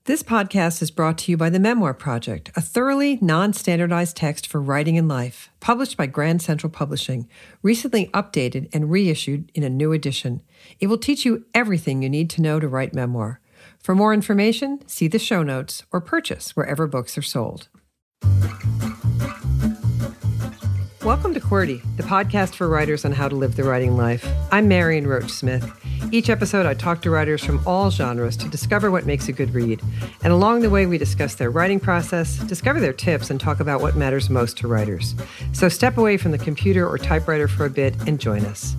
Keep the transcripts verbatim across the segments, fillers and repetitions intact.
This podcast is brought to you by the Memoir Project, a thoroughly non-standardized text for writing and life, published by Grand Central Publishing, recently updated and reissued in a new edition. It will teach you everything you need to know to write memoir. For more information, see the show notes or purchase wherever books are sold. Welcome to QWERTY, the podcast for writers on how to live the writing life. I'm Marion Roach Smith. Each episode, I talk to writers from all genres to discover what makes a good read. And along the way, we discuss their writing process, discover their tips, and talk about what matters most to writers. So step away from the computer or typewriter for a bit and join us.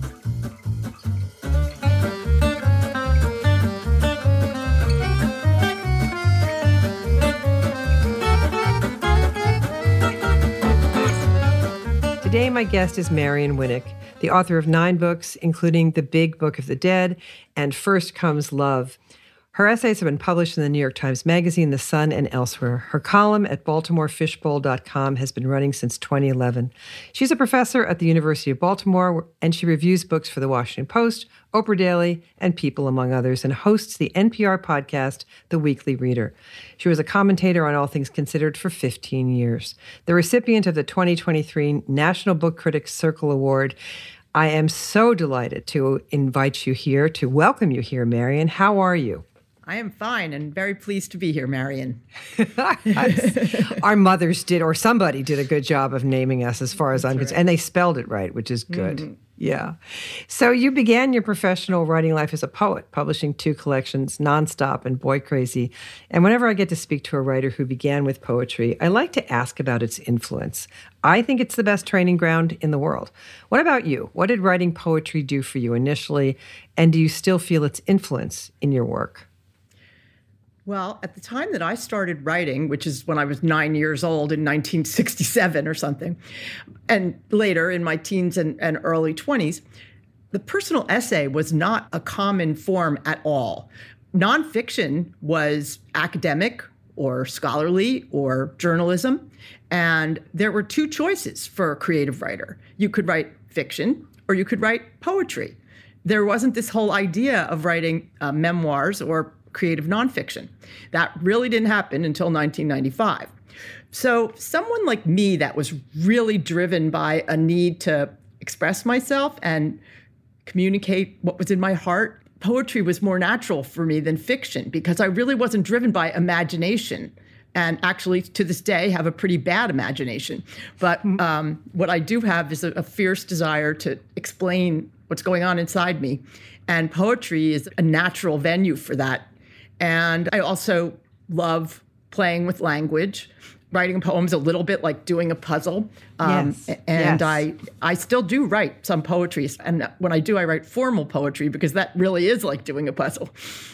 Today, my guest is Marion Winik, the author of nine books, including The Big Book of the Dead and First Comes Love. Her essays have been published in the New York Times Magazine, The Sun, and elsewhere. Her column at baltimore fishbowl dot com has been running since twenty eleven. She's a professor at the University of Baltimore, and she reviews books for The Washington Post, Oprah Daily, and People, among others, and hosts the N P R podcast, The Weekly Reader. She was a commentator on All Things Considered for fifteen years. The recipient of the twenty twenty-three National Book Critics Circle Award. I am so delighted to invite you here, to welcome you here, Marion. How are you? I am fine and very pleased to be here, Marion. Our mothers did, or somebody did a good job of naming us as far as I'm concerned. And they spelled it right, which is good. Mm-hmm. Yeah. So you began your professional writing life as a poet, publishing two collections, Nonstop and Boy Crazy. And whenever I get to speak to a writer who began with poetry, I like to ask about its influence. I think it's the best training ground in the world. What about you? What did writing poetry do for you initially? And do you still feel its influence in your work? Well, at the time that I started writing, which is when I was nine years old in nineteen sixty-seven or something, and later in my teens and, and early twenties, the personal essay was not a common form at all. Nonfiction was academic or scholarly or journalism, and there were two choices for a creative writer. You could write fiction or you could write poetry. There wasn't this whole idea of writing uh, memoirs or creative nonfiction. That really didn't happen until nineteen ninety-five. So someone like me that was really driven by a need to express myself and communicate what was in my heart, poetry was more natural for me than fiction because I really wasn't driven by imagination. And actually, to this day, have a pretty bad imagination. But um, what I do have is a, a fierce desire to explain what's going on inside me. And poetry is a natural venue for that. And I also love playing with language. Writing poems a little bit like doing a puzzle. Um, yes. And yes. I, I still do write some poetry. And when I do, I write formal poetry because that really is like doing a puzzle.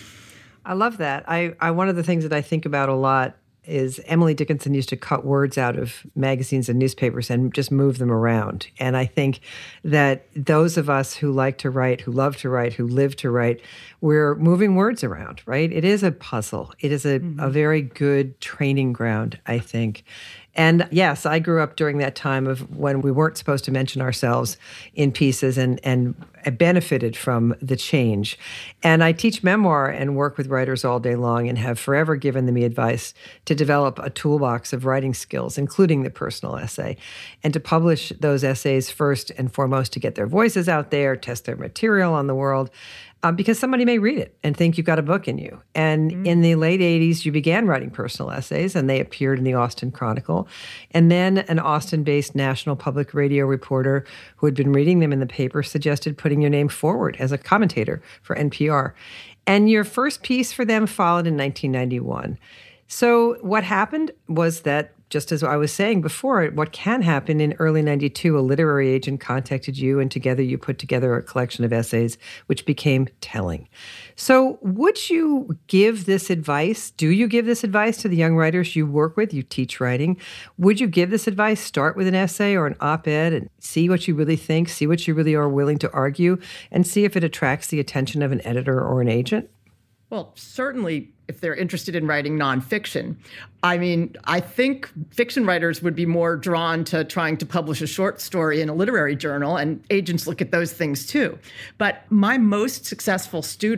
I love that. I, I one of the things that I think about a lot is Emily Dickinson used to cut words out of magazines and newspapers and just move them around. And I think that those of us who like to write, who love to write, who live to write, we're moving words around, right? It is a puzzle. It is a, mm-hmm. a very good training ground, I think. And yes, I grew up during that time of when we weren't supposed to mention ourselves in pieces and, and benefited from the change. And I teach memoir and work with writers all day long and have forever given them the advice to develop a toolbox of writing skills, including the personal essay, and to publish those essays first and foremost to get their voices out there, test their material on the world. Um, because somebody may read it and think you've got a book in you. And mm-hmm. in the late eighties, you began writing personal essays, and they appeared in the Austin Chronicle. And then an Austin-based national public radio reporter who had been reading them in the paper suggested putting your name forward as a commentator for N P R. And your first piece for them followed in nineteen ninety-one. So what happened was that, just as I was saying before, what can happen in early ninety-two, a literary agent contacted you, and together you put together a collection of essays, which became Telling. So would you give this advice? Do you give this advice to the young writers you work with? You teach writing. Would you give this advice? Start with an essay or an op-ed and see what you really think, see what you really are willing to argue, and see if it attracts the attention of an editor or an agent? Well, certainly if they're interested in writing nonfiction. I mean, I think fiction writers would be more drawn to trying to publish a short story in a literary journal, and agents look at those things too. But my most successful student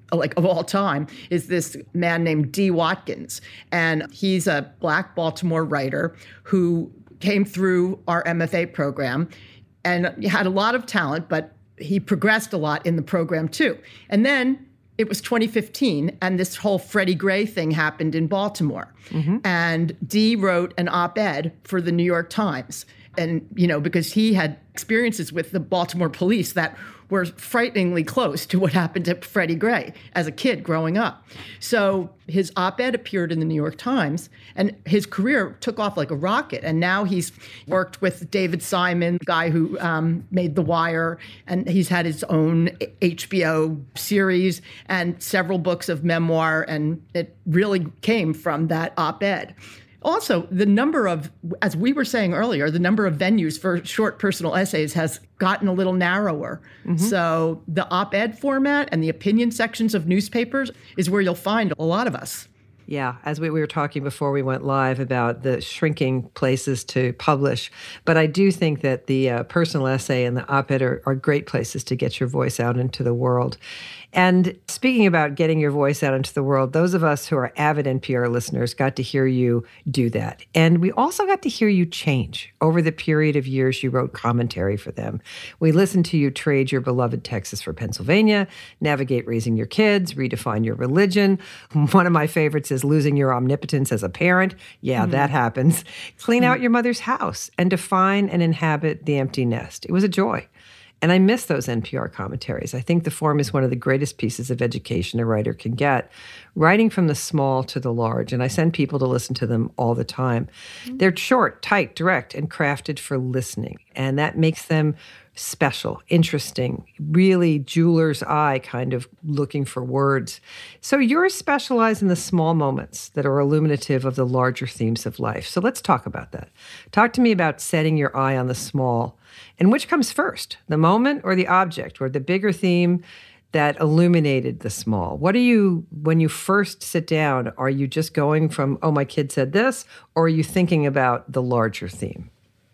like of all time, is this man named Dee Watkins. And he's a Black Baltimore writer who came through our M F A program and had a lot of talent, but he progressed a lot in the program too. And then it was twenty fifteen, and this whole Freddie Gray thing happened in Baltimore. Mm-hmm. And Dee wrote an op-ed for the New York Times. And, you know, because he had experiences with the Baltimore police that were frighteningly close to what happened to Freddie Gray as a kid growing up. So his op-ed appeared in the New York Times, and his career took off like a rocket. And now he's worked with David Simon, the guy who um, made The Wire, and he's had his own H B O series and several books of memoir, and it really came from that op-ed. Also, the number of, as we were saying earlier, the number of venues for short personal essays has gotten a little narrower. Mm-hmm. So the op-ed format and the opinion sections of newspapers is where you'll find a lot of us. Yeah, as we, we were talking before we went live about the shrinking places to publish. But I do think that the uh, personal essay and the op-ed are, are great places to get your voice out into the world. And speaking about getting your voice out into the world, those of us who are avid N P R listeners got to hear you do that. And we also got to hear you change over the period of years you wrote commentary for them. We listened to you trade your beloved Texas for Pennsylvania, navigate raising your kids, redefine your religion. One of my favorites is losing your omnipotence as a parent. Yeah, mm-hmm. that happens. Clean mm-hmm. out your mother's house and define and inhabit the empty nest. It was a joy. And I miss those N P R commentaries. I think the form is one of the greatest pieces of education a writer can get, writing from the small to the large. And I send people to listen to them all the time. Mm-hmm. They're short, tight, direct, and crafted for listening. And that makes them special, interesting, really jeweler's eye kind of looking for words. So yours specialize in the small moments that are illuminative of the larger themes of life. So let's talk about that. Talk to me about setting your eye on the small. And which comes first, the moment or the object, or the bigger theme that illuminated the small? What are you, when you first sit down, are you just going from, oh, my kid said this, or are you thinking about the larger theme?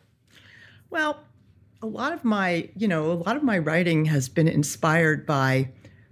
Well, a lot of my, you know, a lot of my writing has been inspired by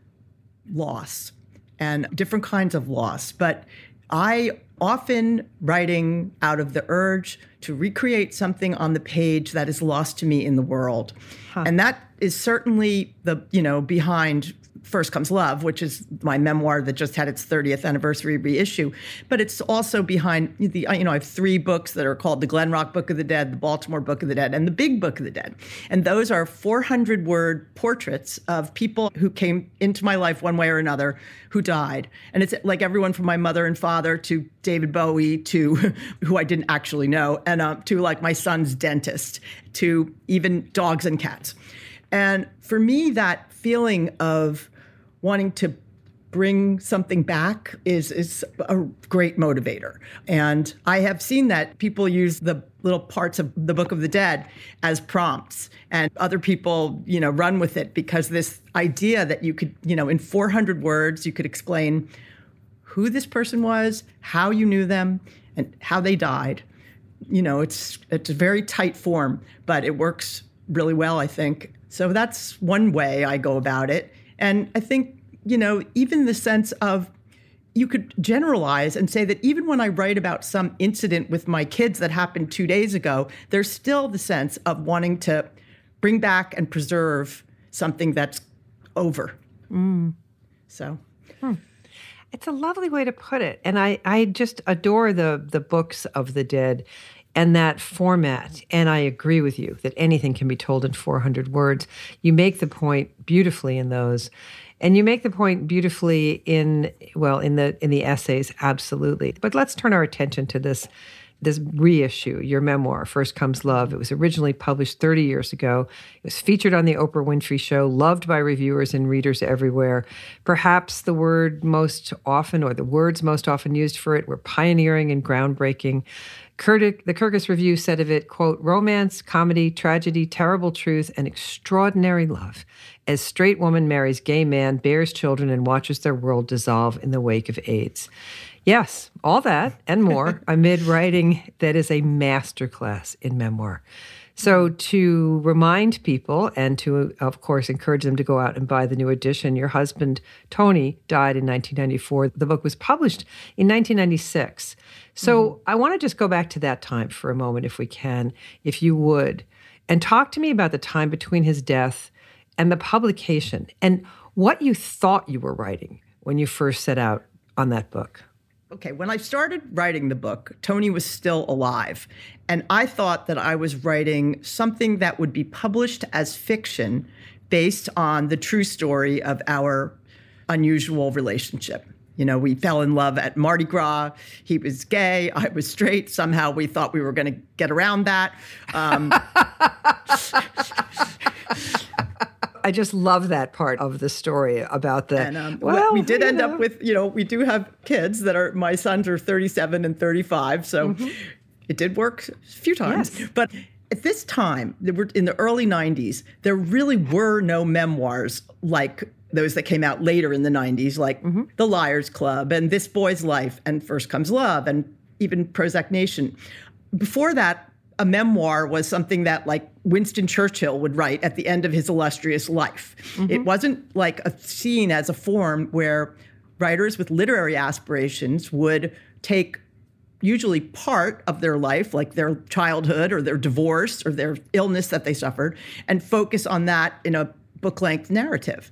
loss and different kinds of loss. But I often writing out of the urge to recreate something on the page that is lost to me in the world. Huh. And that is certainly the, you know, behind First Comes Love, which is my memoir that just had its thirtieth anniversary reissue. But it's also behind the, you know, I have three books that are called the Glen Rock Book of the Dead, the Baltimore Book of the Dead, and the Big Book of the Dead. And those are four hundred word portraits of people who came into my life one way or another who died. And it's like everyone from my mother and father to David Bowie to who I didn't actually know, and uh, to like my son's dentist, to even dogs and cats. And for me, that feeling of wanting to bring something back is is a great motivator. And I have seen that people use the little parts of the Book of the Dead as prompts, and other people, you know, run with it, because this idea that you could, you know, in four hundred words, you could explain who this person was, how you knew them, and how they died. You know, it's it's a very tight form, but it works really well, I think. So that's one way I go about it. And I think, you know, even the sense of, you could generalize and say that even when I write about some incident with my kids that happened two days ago, there's still the sense of wanting to bring back and preserve something that's over. Mm. So. Hmm. It's a lovely way to put it. And I, I just adore the the books of the dead and that format. And I agree with you that anything can be told in four hundred words. You make the point beautifully in those. And you make the point beautifully in, well, in the in the essays, absolutely. But let's turn our attention to this this reissue, your memoir, First Comes Love. It was originally published thirty years ago. It was featured on the Oprah Winfrey Show, loved by reviewers and readers everywhere. Perhaps the word most often, or the words most often used for it, were pioneering and groundbreaking. Curtis, the Kirkus Review said of it, quote, romance, comedy, tragedy, terrible truth, and extraordinary love, as straight woman marries gay man, bears children, and watches their world dissolve in the wake of AIDS. Yes, all that and more amid writing that is a masterclass in memoir. So to remind people and to, of course, encourage them to go out and buy the new edition, your husband, Tony, died in nineteen ninety-four. The book was published in nineteen ninety-six. So mm-hmm. I want to just go back to that time for a moment, if we can, if you would, and talk to me about the time between his death and the publication and what you thought you were writing when you first set out on that book. Okay, when I started writing the book, Tony was still alive. And I thought that I was writing something that would be published as fiction based on the true story of our unusual relationship. You know, we fell in love at Mardi Gras. He was gay. I was straight. Somehow we thought we were going to get around that. Um, I just love that part of the story about the, and, um, well, we did end know. up with, you know, we do have kids that are, my sons are thirty-seven and thirty-five. So mm-hmm. it did work a few times. Yes. But at this time, in the early nineties, there really were no memoirs like those that came out later in the nineties, like mm-hmm. The Liars Club and This Boy's Life and First Comes Love and even Prozac Nation. Before that, a memoir was something that like Winston Churchill would write at the end of his illustrious life. Mm-hmm. It wasn't like a seen as a form where writers with literary aspirations would take usually part of their life, like their childhood or their divorce or their illness that they suffered, and focus on that in a book-length narrative.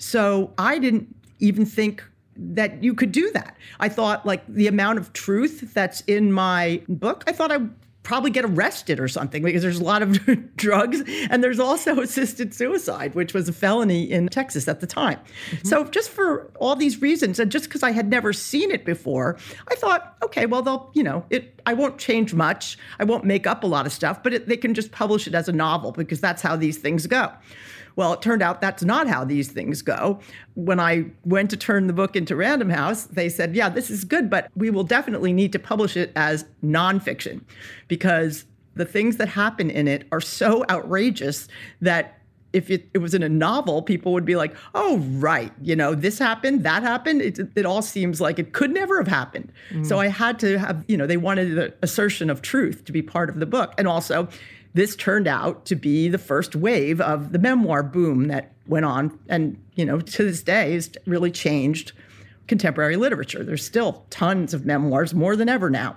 So I didn't even think that you could do that. I thought like the amount of truth that's in my book, I thought I probably get arrested or something because there's a lot of drugs and there's also assisted suicide, which was a felony in Texas at the time. Mm-hmm. So just for all these reasons, and just because I had never seen it before, I thought, okay, well, they'll, you know, it. I won't change much. I won't make up a lot of stuff, but it, they can just publish it as a novel because that's how these things go. Well, it turned out that's not how these things go. When I went to turn the book into Random House, they said, yeah, this is good, but we will definitely need to publish it as nonfiction because the things that happen in it are so outrageous that if it, it was in a novel, people would be like, oh, right, you know, this happened, that happened. It, it all seems like it could never have happened. Mm. So I had to have, you know, they wanted the assertion of truth to be part of the book. And also, this turned out to be the first wave of the memoir boom that went on and, you know, to this day has really changed contemporary literature. There's still tons of memoirs, more than ever now.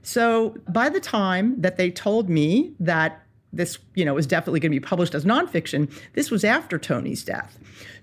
So by the time that they told me that this, you know, was definitely going to be published as nonfiction, this was after Tony's death.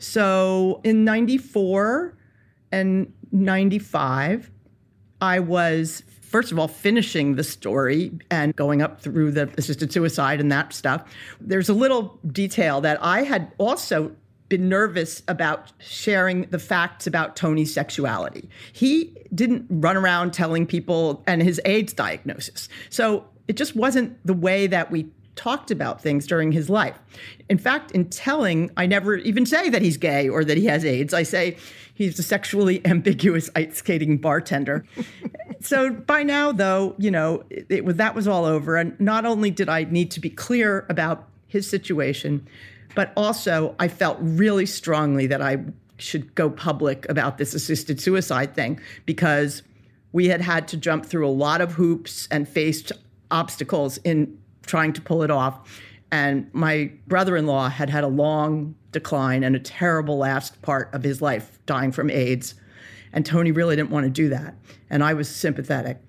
So in ninety-four and ninety-five, I was first of all, finishing the story and going up through the assisted suicide and that stuff. There's a little detail that I had also been nervous about sharing the facts about Tony's sexuality. He didn't run around telling people and his AIDS diagnosis. So it just wasn't the way that we talked about things during his life. In fact, in telling, I never even say that he's gay or that he has AIDS. I say he's a sexually ambiguous ice skating bartender. So by now, though, you know, it, it was, that was all over. And not only did I need to be clear about his situation, but also I felt really strongly that I should go public about this assisted suicide thing because we had had to jump through a lot of hoops and faced obstacles in trying to pull it off. And my brother-in-law had had a long decline and a terrible last part of his life, dying from AIDS. And Tony really didn't want to do that. And I was sympathetic.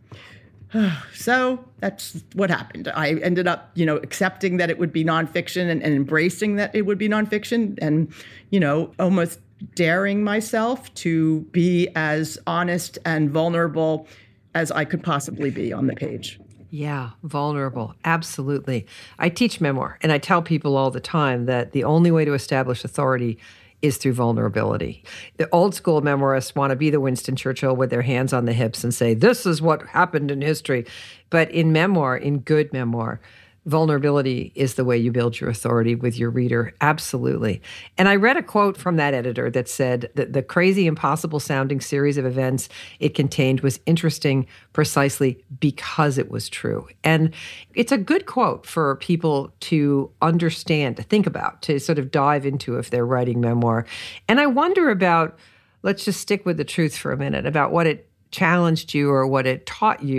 So that's what happened. I ended up, you know, accepting that it would be nonfiction and, and embracing that it would be nonfiction and, you know, almost daring myself to be as honest and vulnerable as I could possibly be on the page. Yeah, vulnerable. Absolutely. I teach memoir, and I tell people all the time that the only way to establish authority is through vulnerability. The old school memoirists want to be the Winston Churchill with their hands on the hips and say, this is what happened in history. But in memoir, in good memoir, vulnerability is the way you build your authority with your reader. Absolutely. And I read a quote from that editor that said that the crazy, impossible sounding series of events it contained was interesting precisely because it was true. And it's a good quote for people to understand, to think about, to sort of dive into if they're writing memoir. And I wonder about, let's just stick with the truth for a minute, about what it challenged you or what it taught you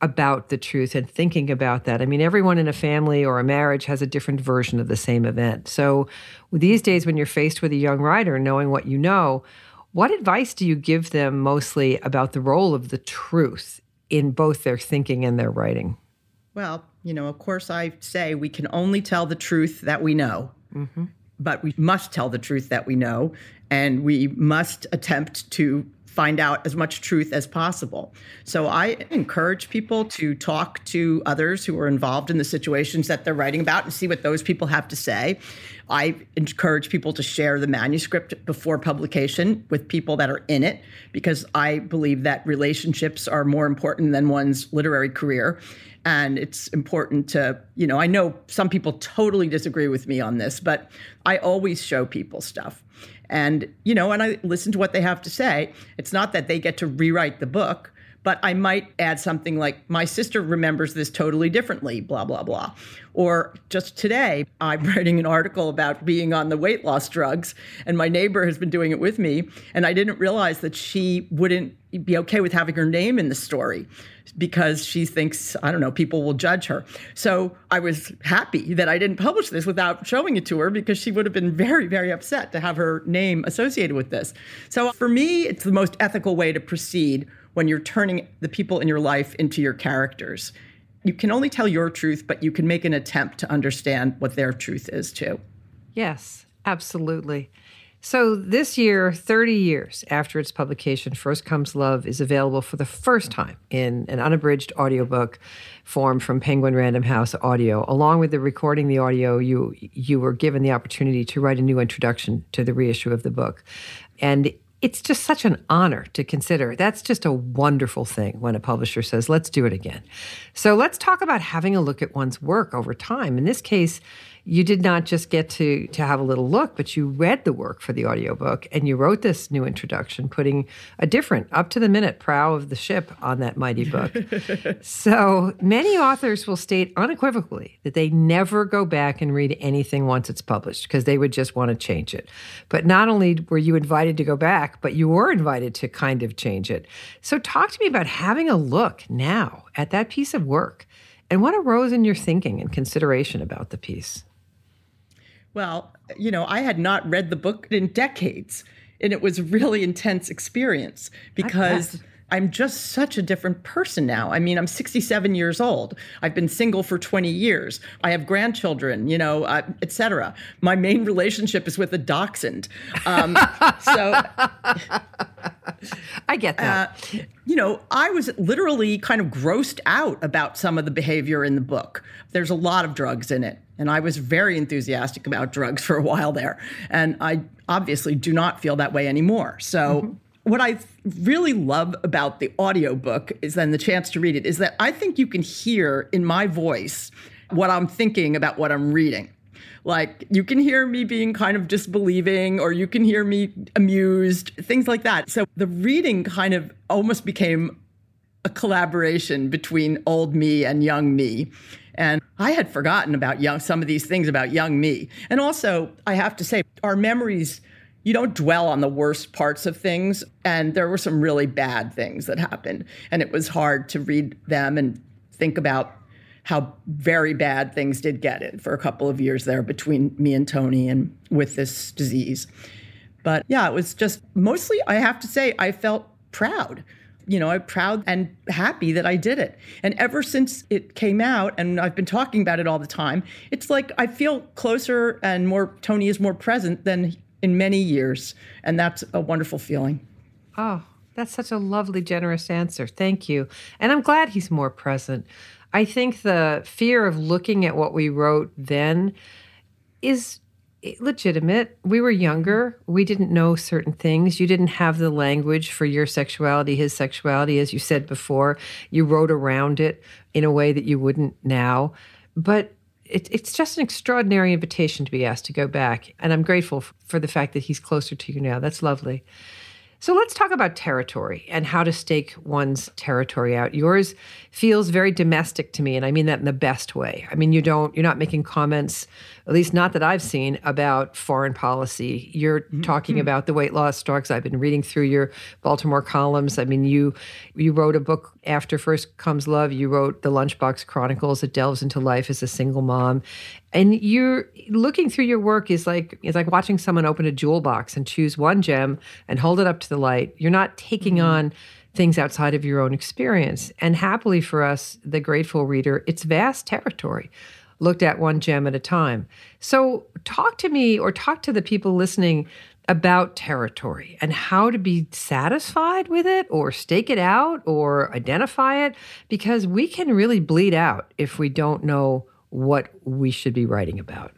about the truth and thinking about that. I mean, everyone in a family or a marriage has a different version of the same event. So these days, when you're faced with a young writer, knowing what you know, what advice do you give them mostly about the role of the truth in both their thinking and their writing? Well, you know, of course, I say we can only tell the truth that we know, mm-hmm. but we must tell the truth that we know, and we must attempt to find out as much truth as possible. So I encourage people to talk to others who are involved in the situations that they're writing about and see what those people have to say. I encourage people to share the manuscript before publication with people that are in it, because I believe that relationships are more important than one's literary career. And it's important to, you know, I know some people totally disagree with me on this, but I always show people stuff. And, you know, and I listen to what they have to say. It's not that they get to rewrite the book, but I might add something like, my sister remembers this totally differently, blah, blah, blah. Or just today, I'm writing an article about being on the weight loss drugs, and my neighbor has been doing it with me, and I didn't realize that she wouldn't be okay with having her name in the story because she thinks, I don't know, people will judge her. So I was happy that I didn't publish this without showing it to her, because she would have been very, very upset to have her name associated with this. So for me, it's the most ethical way to proceed when you're turning the people in your life into your characters. You can only tell your truth, but you can make an attempt to understand what their truth is too. Yes, absolutely. So this year, thirty years after its publication, First Comes Love is available for the first time in an unabridged audiobook form from Penguin Random House Audio. Along with the recording the audio, you you were given the opportunity to write a new introduction to the reissue of the book. And it's just such an honor to consider. That's just a wonderful thing when a publisher says, let's do it again. So let's talk about having a look at one's work over time. In this case, you did not just get to, to have a little look, but you read the work for the audiobook, and you wrote this new introduction, putting a different, up-to-the-minute prow of the ship on that mighty book. So many authors will state unequivocally that they never go back and read anything once it's published, because they would just want to change it. But not only were you invited to go back, but you were invited to kind of change it. So talk to me about having a look now at that piece of work, and what arose in your thinking and consideration about the piece. Well, you know, I had not read the book in decades, and it was a really intense experience because I'm just such a different person now. I mean, I'm sixty-seven years old. I've been single for twenty years. I have grandchildren, you know, uh, et cetera. My main relationship is with a dachshund. Um, so I get that. Uh, you know, I was literally kind of grossed out about some of the behavior in the book. There's a lot of drugs in it, and I was very enthusiastic about drugs for a while there. And I obviously do not feel that way anymore. So mm-hmm. What I really love about the audiobook is then the chance to read it is that I think you can hear in my voice what I'm thinking about what I'm reading. Like, you can hear me being kind of disbelieving, or you can hear me amused, things like that. So the reading kind of almost became a collaboration between old me and young me. And I had forgotten about young, some of these things about young me. And also, I have to say, our memories, you don't dwell on the worst parts of things. And there were some really bad things that happened. And it was hard to read them and think about how very bad things did get it for a couple of years there between me and Tony and with this disease. But yeah, it was just mostly, I have to say, I felt proud. You know, I'm proud and happy that I did it. And ever since it came out, and I've been talking about it all the time, it's like I feel closer and more, Tony is more present than in many years. And that's a wonderful feeling. Oh, that's such a lovely, generous answer. Thank you. And I'm glad he's more present. I think the fear of looking at what we wrote then is legitimate. We were younger. We didn't know certain things. You didn't have the language for your sexuality, his sexuality, as you said before. You wrote around it in a way that you wouldn't now. But it, it's just an extraordinary invitation to be asked to go back. And I'm grateful for the fact that he's closer to you now. That's lovely. So let's talk about territory and how to stake one's territory out. Yours feels very domestic to me, and I mean that in the best way. I mean, you don't, you're not making comments, at least not that I've seen, about foreign policy. You're mm-hmm. talking about the weight loss drugs. I've been reading through your Baltimore columns. I mean, you you wrote a book after First Comes Love. You wrote The Lunchbox Chronicles that delves into life as a single mom. And you're looking through your work is like it's like watching someone open a jewel box and choose one gem and hold it up to the light. You're not taking mm-hmm. on things outside of your own experience. And happily for us, the grateful reader, it's vast territory, looked at one gem at a time. So talk to me or talk to the people listening about territory and how to be satisfied with it or stake it out or identify it, because we can really bleed out if we don't know what we should be writing about.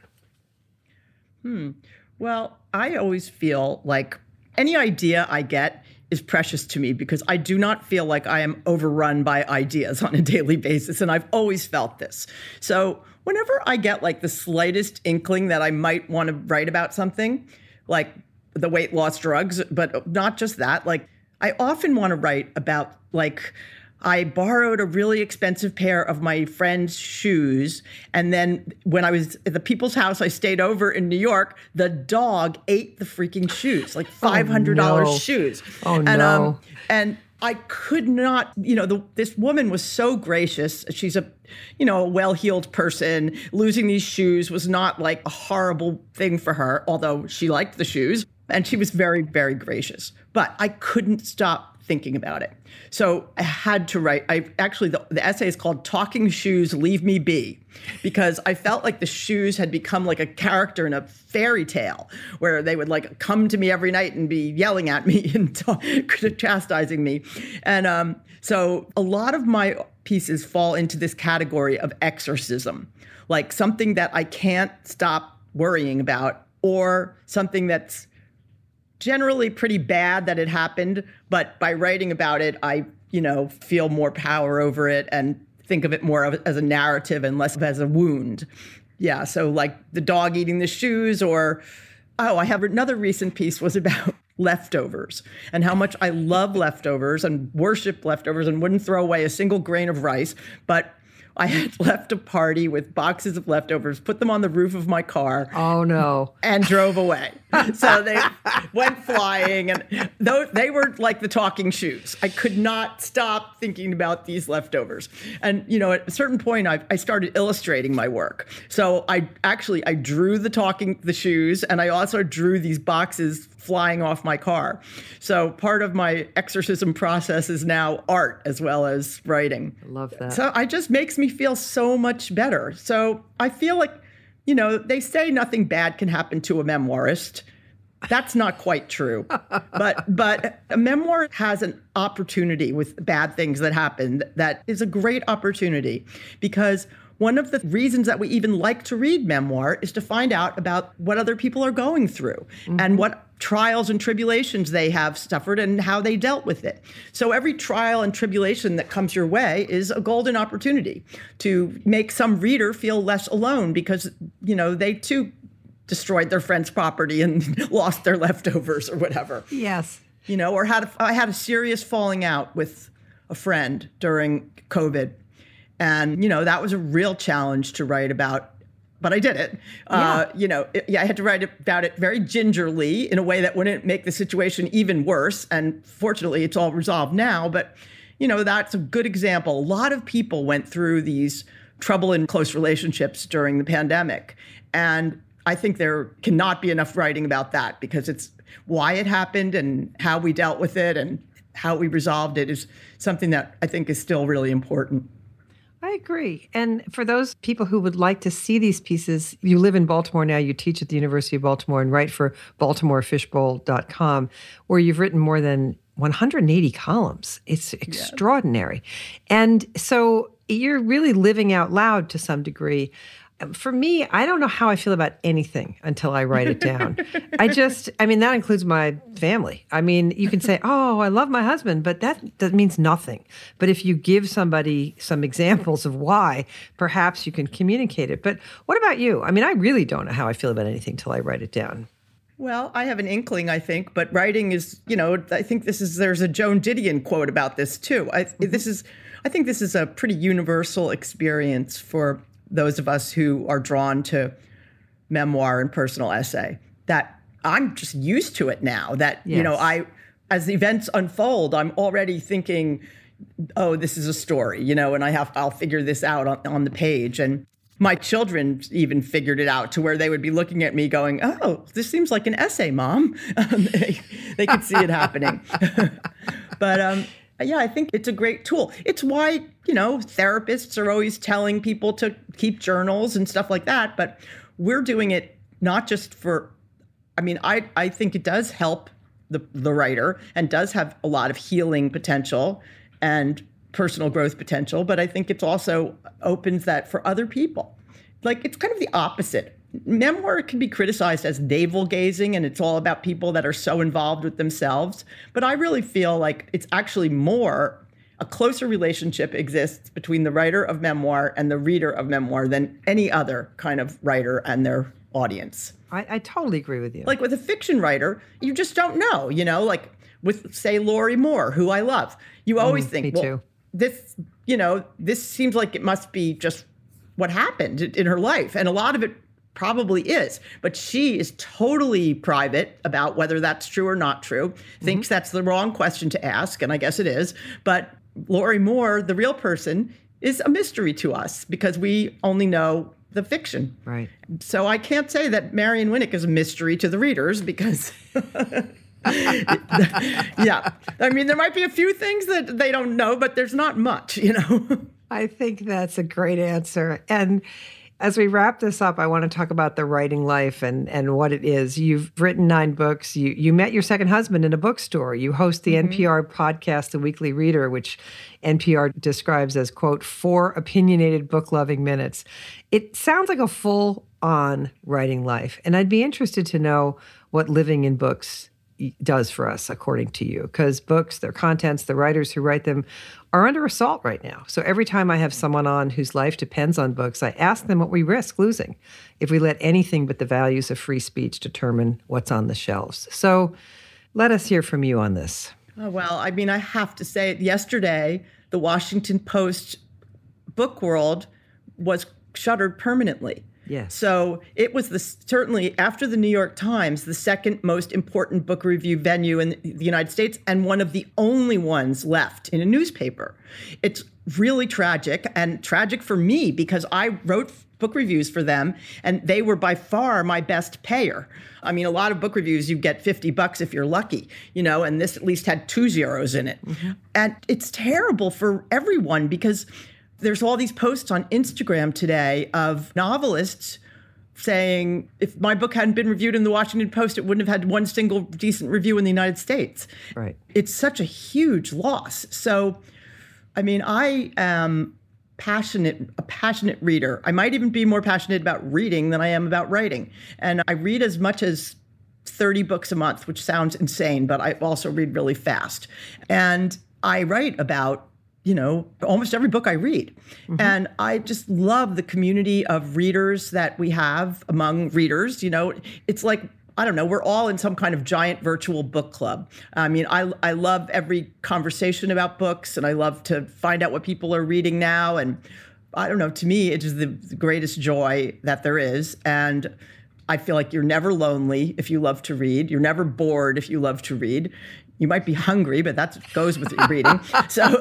Hmm. Well, I always feel like any idea I get is precious to me because I do not feel like I am overrun by ideas on a daily basis. And I've always felt this. So whenever I get like the slightest inkling that I might want to write about something, like the weight loss drugs, but not just that, like I often want to write about like, I borrowed a really expensive pair of my friend's shoes. And then when I was at the people's house, I stayed over in New York, the dog ate the freaking shoes, like five hundred dollars oh, no. shoes. Oh, and, no. Um, and I could not, you know, the, this woman was so gracious. She's a, you know, a well-heeled person. Losing these shoes was not like a horrible thing for her, although she liked the shoes. And she was very, very gracious. But I couldn't stop thinking about it. So I had to write, I actually, the, the essay is called Talking Shoes, Leave Me Be, because I felt like the shoes had become like a character in a fairy tale where they would like come to me every night and be yelling at me and t- chastising me. And um, so a lot of my pieces fall into this category of exorcism, like something that I can't stop worrying about or something that's generally pretty bad that it happened, but by writing about it, I, you know, feel more power over it and think of it more of, as a narrative and less as a wound. Yeah, so like the dog eating the shoes, or, oh, I have another recent piece was about leftovers and how much I love leftovers and worship leftovers and wouldn't throw away a single grain of rice, but I had left a party with boxes of leftovers, put them on the roof of my car. Oh, no. And drove away. So they went flying, and those, they were like the talking shoes. I could not stop thinking about these leftovers. And, you know, at a certain point, I, I started illustrating my work. So I actually, I drew the talking, the shoes, and I also drew these boxes flying off my car. So part of my exorcism process is now art as well as writing. I love that. So it just makes me feel so much better. So I feel like, you know, they say nothing bad can happen to a memoirist. That's not quite true. But but a memoir has an opportunity with bad things that happen that is a great opportunity, because one of the reasons that we even like to read memoir is to find out about what other people are going through mm-hmm. and what trials and tribulations they have suffered and how they dealt with it. So every trial and tribulation that comes your way is a golden opportunity to make some reader feel less alone, because, you know, they too destroyed their friend's property and lost their leftovers or whatever. Yes. You know, or had a, I had a serious falling out with a friend during COVID. And, you know, that was a real challenge to write about, but I did it. Yeah. Uh, you know, it, yeah, I had to write about it very gingerly in a way that wouldn't make the situation even worse. And fortunately, it's all resolved now. But, you know, that's a good example. A lot of people went through these trouble in close relationships during the pandemic. And I think there cannot be enough writing about that, because it's why it happened and how we dealt with it and how we resolved it is something that I think is still really important. I agree. And for those people who would like to see these pieces, you live in Baltimore now, you teach at the University of Baltimore and write for Baltimore Fishbowl dot com, where you've written more than one hundred eighty columns. It's extraordinary. Yeah. And so you're really living out loud to some degree. For me, I don't know how I feel about anything until I write it down. I just, I mean, that includes my family. I mean, you can say, oh, I love my husband, but that, that means nothing. But if you give somebody some examples of why, perhaps you can communicate it. But what about you? I mean, I really don't know how I feel about anything till I write it down. Well, I have an inkling, I think, but writing is, you know, I think this is, there's a Joan Didion quote about this too. I, mm-hmm. this is, I think this is a pretty universal experience for those of us who are drawn to memoir and personal essay, that I'm just used to it now, that, yes. you know, I, as the events unfold, I'm already thinking, oh, this is a story, you know, and I have, I'll figure this out on, on the page. And my children even figured it out to where they would be looking at me going, oh, this seems like an essay, Mom. Um, they, they could see it happening. But um, yeah, I think it's a great tool. It's why, you know, therapists are always telling people to keep journals and stuff like that. But we're doing it not just for, I mean, I, I think it does help the, the writer and does have a lot of healing potential and personal growth potential, but I think it's also opens that for other people. Like, it's kind of the opposite. Memoir can be criticized as navel gazing, and it's all about people that are so involved with themselves. But I really feel like it's actually more, a closer relationship exists between the writer of memoir and the reader of memoir than any other kind of writer and their audience. I, I totally agree with you. Like with a fiction writer, you just don't know, you know, like with, say, Lori Moore, who I love. You always mm, think, me well, too. this, you know, this seems like it must be just what happened in her life. And a lot of it probably is. But she is totally private about whether that's true or not true, mm-hmm. thinks that's the wrong question to ask, and I guess it is. But Lori Moore, the real person, is a mystery to us because we only know the fiction. Right. So I can't say that Marion Winik is a mystery to the readers because... yeah. I mean, there might be a few things that they don't know, but there's not much, you know? I think that's a great answer. And as we wrap this up, I want to talk about the writing life and, and what it is. You've written nine books. You you met your second husband in a bookstore. You host the mm-hmm. N P R podcast, The Weekly Reader, which N P R describes as, quote, four opinionated book-loving minutes. It sounds like a full-on writing life. And I'd be interested to know what living in books does for us, according to you, because books, their contents, the writers who write them are under assault right now. So every time I have someone on whose life depends on books, I ask them what we risk losing if we let anything but the values of free speech determine what's on the shelves. So let us hear from you on this. Oh, well, I mean, I have to say, yesterday, the Washington Post book world was shuttered permanently. Yes. So it was the, certainly, after the New York Times, the second most important book review venue in the United States and one of the only ones left in a newspaper. It's really tragic, and tragic for me because I wrote book reviews for them and they were by far my best payer. I mean, a lot of book reviews, you get fifty bucks if you're lucky, you know, and this at least had two zeros in it. Mm-hmm. And it's terrible for everyone because there's all these posts on Instagram today of novelists saying, if my book hadn't been reviewed in the Washington Post, it wouldn't have had one single decent review in the United States. Right. It's such a huge loss. So, I mean, I am passionate, a passionate reader. I might even be more passionate about reading than I am about writing. And I read as much as thirty books a month, which sounds insane, but I also read really fast. And I write about you know, almost every book I read. Mm-hmm. And I just love the community of readers that we have among readers. You know, it's like, I don't know, we're all in some kind of giant virtual book club. I mean, I I love every conversation about books, and I love to find out what people are reading now. And I don't know, to me, it is the greatest joy that there is. And I feel like you're never lonely if you love to read. You're never bored if you love to read. You might be hungry, but that goes with your reading. So,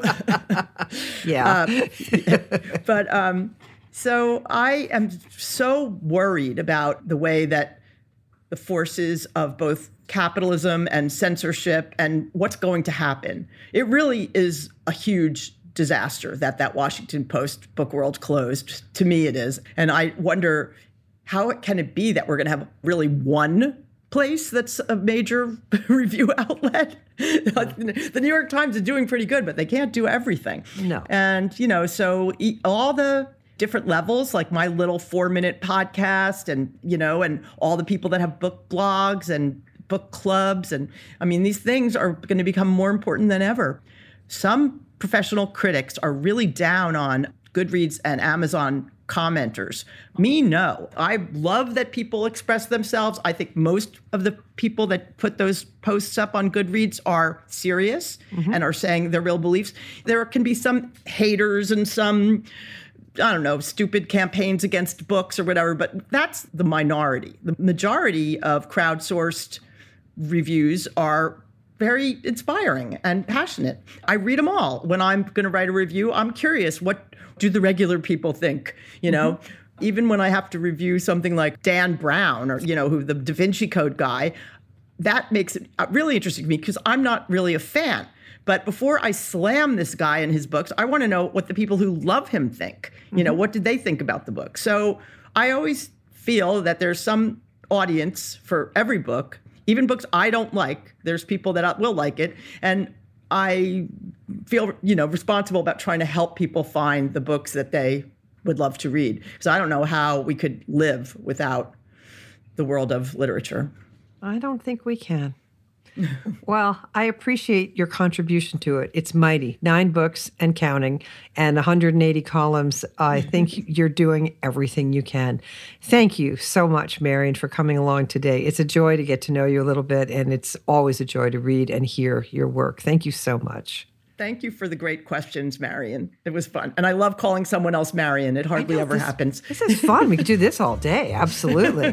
yeah. uh, but um, so I am so worried about the way that the forces of both capitalism and censorship and what's going to happen. It really is a huge disaster that that Washington Post book world closed. To me, it is. And I wonder, how can it be that we're going to have really one place that's a major review outlet? The New York Times is doing pretty good, but they can't do everything. No. And, you know, so all the different levels, like my little four minute podcast and, you know, and all the people that have book blogs and book clubs. And I mean, these things are going to become more important than ever. Some professional critics are really down on Goodreads and Amazon commenters. Me, no. I love that people express themselves. I think most of the people that put those posts up on Goodreads are serious mm-hmm. and are saying their real beliefs. There can be some haters and some, I don't know, stupid campaigns against books or whatever, but that's the minority. The majority of crowdsourced reviews are very inspiring and passionate. I read them all. When I'm going to write a review, I'm curious, what do the regular people think? You know, mm-hmm. even when I have to review something like Dan Brown or, you know, who the Da Vinci Code guy, that makes it really interesting to me because I'm not really a fan. But before I slam this guy and his books, I want to know what the people who love him think. You mm-hmm. know, what did they think about the book? So I always feel that there's some audience for every book. Even books I don't like, there's people that will like it. And I feel, you know, responsible about trying to help people find the books that they would love to read. Because I don't know how we could live without the world of literature. I don't think we can. Well, I appreciate your contribution to it. It's mighty. Nine books and counting and one hundred eighty columns. I think you're doing everything you can. Thank you so much, Marion, for coming along today. It's a joy to get to know you a little bit, and it's always a joy to read and hear your work. Thank you so much. Thank you for the great questions, Marion. It was fun. And I love calling someone else Marion. It hardly ever this, happens. This is fun. We could do this all day. Absolutely.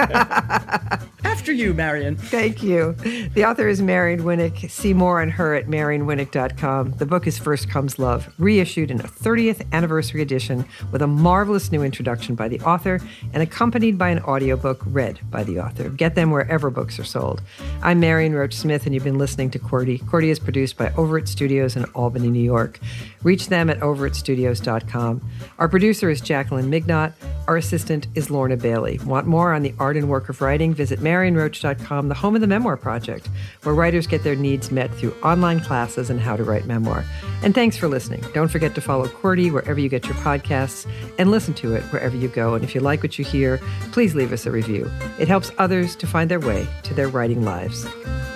After you, Marion. Thank you. The author is Marion Winik. See more on her at marion winik dot com. The book is First Comes Love, reissued in a thirtieth anniversary edition with a marvelous new introduction by the author and accompanied by an audiobook read by the author. Get them wherever books are sold. I'm Marion Roach Smith, and you've been listening to QWERTY. QWERTY is produced by Overit Studios in Albany, New York. Reach them at overit studios dot com. Our producer is Jacqueline Mignot. Our assistant is Lorna Bailey. Want more on the art and work of writing? Visit marion roach dot com, the home of the Memoir Project, where writers get their needs met through online classes and how to write memoir. And thanks for listening. Don't forget to follow QWERTY wherever you get your podcasts and listen to it wherever you go. And if you like what you hear, please leave us a review. It helps others to find their way to their writing lives.